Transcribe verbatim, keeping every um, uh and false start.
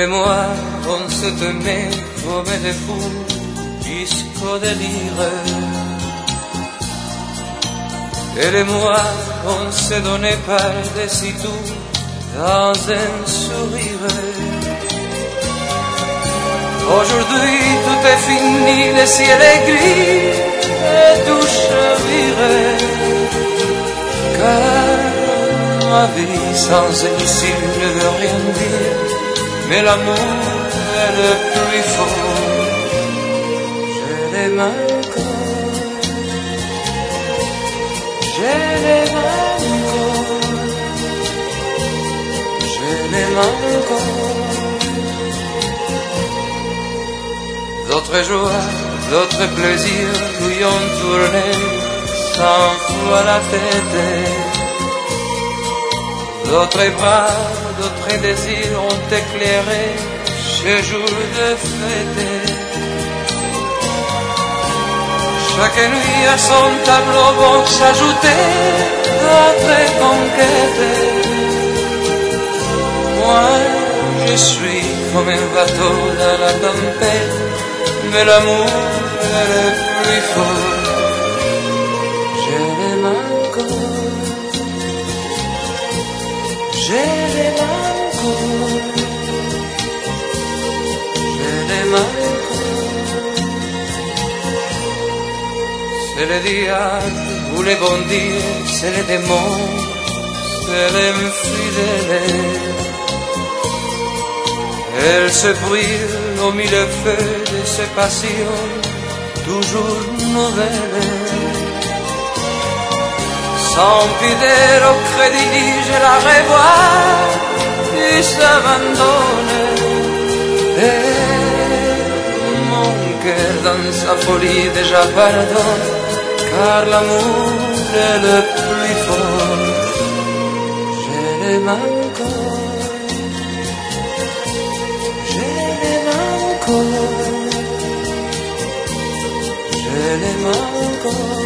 et moi, on se tenait comme des fous jusqu'au délire. Elle et moi, on se donnait par-dessus tout dans un sourire. Aujourd'hui, tout est fini, le ciel est gris et tout chaviré. Car ma vie sans elle ne veut rien dire, mais l'amour est le plus fort. Je l'aime encore, je l'aime encore, je l'aime encore. D'autres joies, d'autres plaisirs lui ont tourné cent fois la tête. D'autres bras, d'autres désirs ont éclairé ce jour de fête. Chaque nuit à son tableau vont s'ajouter d'autres conquêtes. Moi, je suis comme un bateau dans la tempête, mais l'amour est le plus fort. Je l'aime encore, je l'aime encore, je l'aime encore. C'est le diable ou les bon Dieu, c'est les démons, c'est l'infidèle. Elle se brûle au mille feux de ses passions, toujours nouvelles. Sans fidèle au crédit, je la revois et s'abandonne. Et mon cœur dans sa folie déjà pardonne, car l'amour est le plus fort. Je l'aime encore, je l'aime encore, je l'aime encore.